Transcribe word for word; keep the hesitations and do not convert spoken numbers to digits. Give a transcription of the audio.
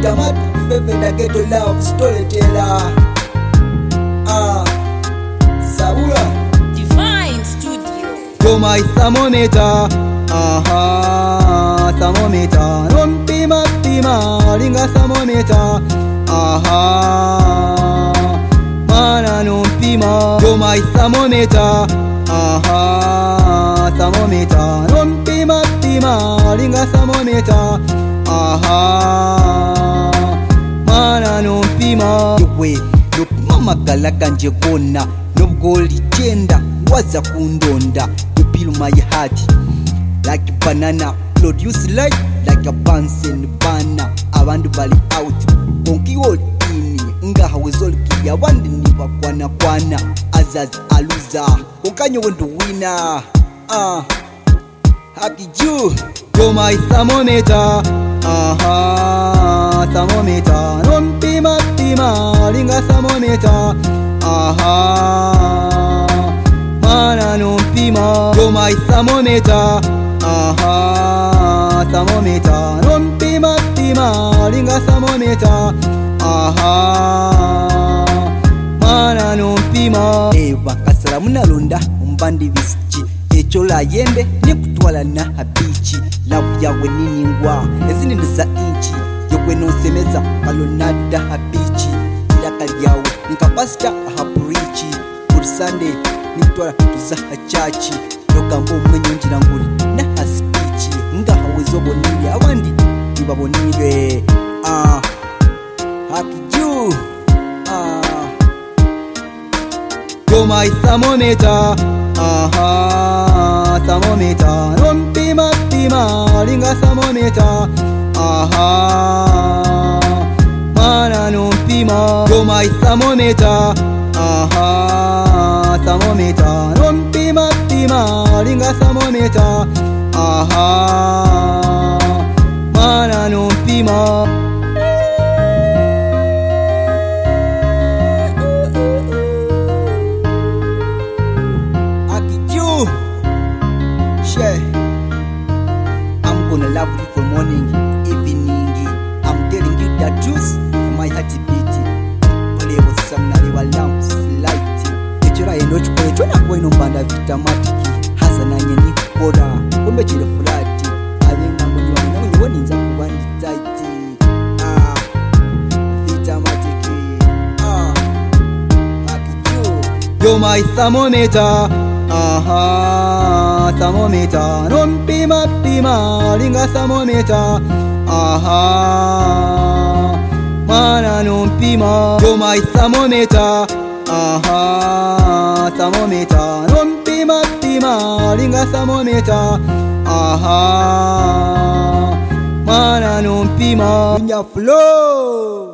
Vitamat, Fefe da Ghetto Love Storyteller. Ah, Sabula Divine Studio. You're my thermometer. Aha, thermometer. Don't be my pima, ringa thermometer. Aha, mana no pima. You're my thermometer. Aha, thermometer. Don't be my pima, ringa thermometer. Aha, mana no pima. Yowe, look mama galaka nje bona. No gold gender, waza kundonda. You peel my heart like a banana, produce light like a Bunsen banana. Abandu bali out, konki wol ini nga hawezolki abandi niba kwana kwana. Azaz aluza, konkanyo wendo winner. Ah, happy you, you're my thermometer. Aha, thermometer. Non pima pima, ringa thermometer. Aha, mana non pima. You're my thermometer. Aha, thermometer. Non pima pima, ringa thermometer. Aha, mana non pima. Eva kasala munalonda umbandi visichi. Echola yende nekutwala na habichi. Lavu yawe nini ngwa ezini nisa inchi. Yokwe nosemeza kalonada habichi. Ilaka yawe nikapasita hapurichi. Good Sunday nitwala tuza hachachi. Yokambo mwenye njina nguli na haspichi. Nga hawezo bonili awandi iba bonile. Ah, happy you. Ah, you're my thermometer. Aha, thermometer. Non pima pima, ringa thermometer. Aha, mana non pima. You're my thermometer. Aha, thermometer. Non pima pima, ringa thermometer. Aha, mana non pima. I'm gonna love you from morning, evening. I'm telling you the truth, my heart beating. Ole wasamna lewa lamps light. Echira enoch kwe chona kwe no banda vitamatiki. Hasa na nyeni koda, kumbe chile fulati. Abenga munyo wanyo woni nza kubandi tight. Ah, vitamatiki. Ah, happy you. You're my thermometer. Aha, thermometer. Non pima pima, ringa thermometer. Aha, mana non pima. You're my thermometer. Aha, thermometer. Non pima pima, ringa thermometer. Aha, mana non pima. Nya flow.